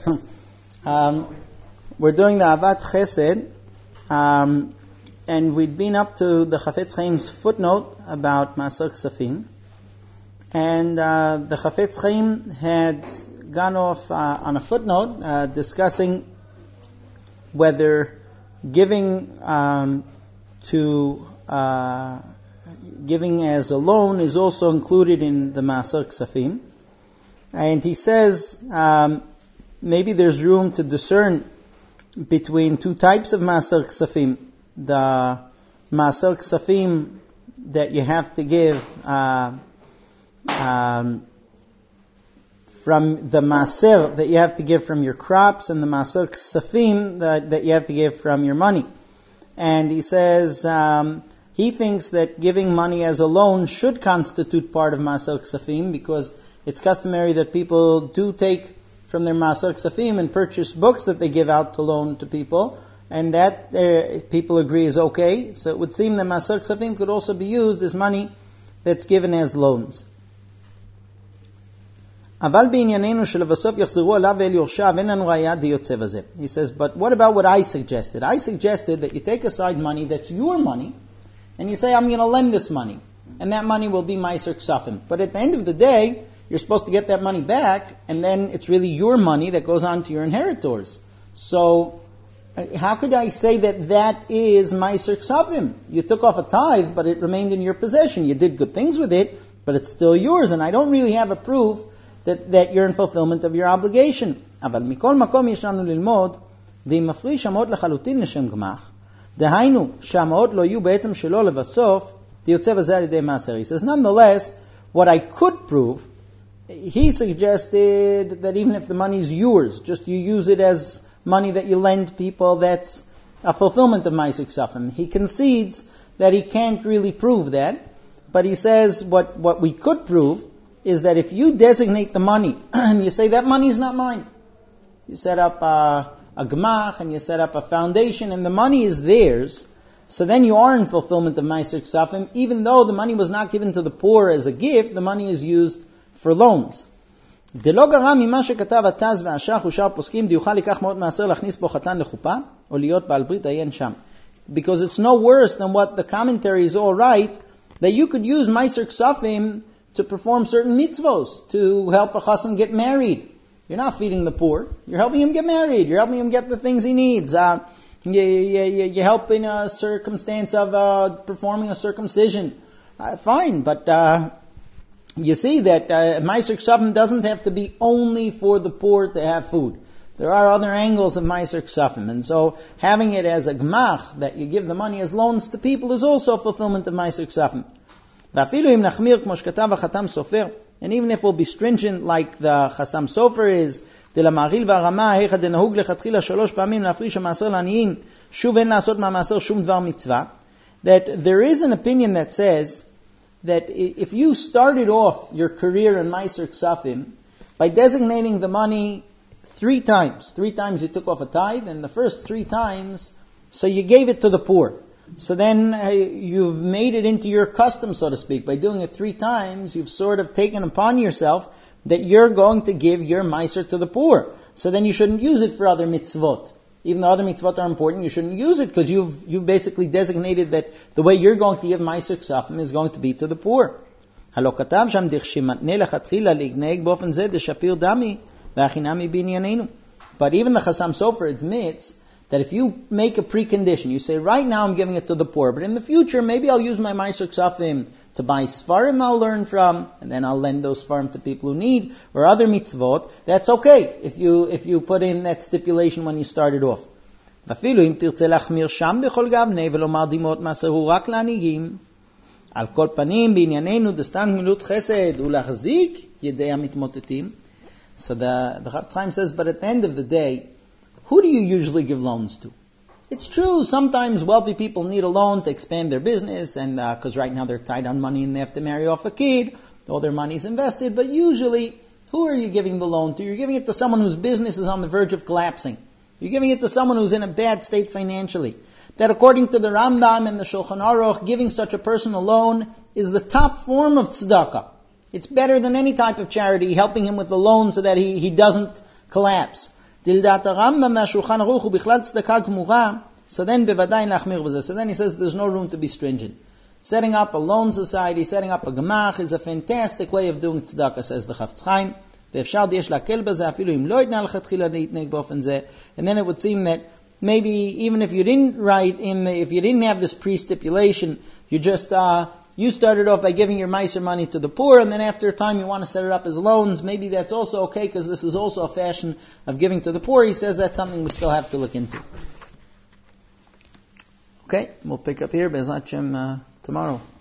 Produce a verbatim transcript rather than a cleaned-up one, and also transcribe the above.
um, we're doing the Avat Chesed, um, and we'd been up to the Chafetz Chaim's footnote about Maaser Ksafim, and uh, the Chafetz Chaim had gone off uh, on a footnote uh, discussing whether giving um, to uh, giving as a loan is also included in the Maaser Ksafim. And he says um, maybe there's room to discern between two types of Maaser Ksafim. The Maaser Ksafim that you have to give uh, um, from the Maaser that you have to give from your crops, and the Maaser Ksafim that, that you have to give from your money. And he says um, he thinks that giving money as a loan should constitute part of Maaser Ksafim, because it's customary that people do take from their Maaser Ksafim and purchase books that they give out to loan to people, and that uh, people agree is okay. So it would seem that Maaser Ksafim could also be used as money that's given as loans. He says, but what about what I suggested? I suggested that you take aside money that's your money, and you say, I'm going to lend this money, and that money will be Maaser Ksafim. But at the end of the day, you're supposed to get that money back, and then it's really your money that goes on to your inheritors. So, how could I say that that is Maaser Ksafim? You took off a tithe, but it remained in your possession. You did good things with it, but it's still yours, and I don't really have a proof that, that you're in fulfillment of your obligation. אבל מכל מקום יש לנו ללמוד, ואם מפריש המעות לחלוטין לשם גמח, דהיינו שהמעות לא יהיו בעצם שלו לבסוף, תיוצא בזה על ידי מעשר. He says, nonetheless, what I could prove, he suggested that even if the money is yours, just you use it as money that you lend people, that's a fulfillment of Maaser Ksafim. He concedes that he can't really prove that, but he says what, what we could prove is that if you designate the money, and you say that money is not mine, you set up a, a gemach, and you set up a foundation, and the money is theirs, so then you are in fulfillment of Maaser Ksafim, even though the money was not given to the poor as a gift, the money is used for loans. דלא גרע ממה שכתב התז והשח ושאר פוסקים דיוכל לקח מאות מעשר להכניס בו חתן לחופה או להיות בעל ברית עיין שם. Because it's no worse than what the commentaries all write, that you could use Maaser Ksafim to perform certain mitzvos, to help a chassan get married. You're not feeding the poor, you're helping him get married, you're helping him get the things he needs. Uh, you, you, you help in a circumstance of uh, performing a circumcision. Uh, fine, but uh, you see that uh, Maaser Ksafim doesn't have to be only for the poor to have food. There are other angles of Maaser Ksafim, and so having it as a gmach, that you give the money as loans to people, is also a fulfillment of Maaser Ksafim. And even if we'll be stringent like the Chasam Sofer is, that there is an opinion that says that if you started off your career in Maaser Ksafim by designating the money three times, three times you took off a tithe, and the first three times, so you gave it to the poor. So then uh, you've made it into your custom, so to speak. By doing it three times, you've sort of taken upon yourself that you're going to give your Maaser to the poor. So then you shouldn't use it for other mitzvot. Even though other mitzvot are important, you shouldn't use it because you've you've basically designated that the way you're going to give Maaser Ksafim is going to be to the poor. But even the Chasam Sofer admits that if you make a precondition, you say, right now I'm giving it to the poor, but in the future maybe I'll use my Maaser Ksafim to buy Sfarim I'll learn from, and then I'll lend those Sfarim to people who need, or other mitzvot, that's okay if you if you put in that stipulation when you started off. ואפילו אם תרצה להחמיר שם בכל גבנה ולומר דמעות מעשר הוא רק לעניים, על כל פנים בענייננו דסתם גמילות חסד ולהחזיק ידי המתמוטטים. So the, the Chafetz Chaim says, but at the end of the day, who do you usually give loans to? It's true, sometimes wealthy people need a loan to expand their business, and because uh, right now they're tight on money and they have to marry off a kid, all their money's invested, but usually, who are you giving the loan to? You're giving it to someone whose business is on the verge of collapsing. You're giving it to someone who's in a bad state financially. That according to the Rambam and the Shulchan Aruch, giving such a person a loan is the top form of tzedakah. It's better than any type of charity, helping him with the loan so that he, he doesn't collapse. Dildat Rambam Shulchan Aruch Bichlal Tzedakah Gemura. So then bevadayin lachmir b'zeh. So then he says there's no room to be stringent. Setting up a loan society, setting up a gemach is a fantastic way of doing tzedakah, says the Chafetz Chaim. Ve'efshar diyesh lakel b'zeh afilu im lo yitna l'chatchila leitneg b'ofen zeh. And then it would seem that maybe even if you didn't write in, the, if you didn't have this pre-stipulation, you just uh, you started off by giving your meiser money to the poor, and then after a time you want to set it up as loans. Maybe that's also okay because this is also a fashion of giving to the poor. He says that's something we still have to look into. Okay, we'll pick up here, Be'ez Hashem, uh, tomorrow.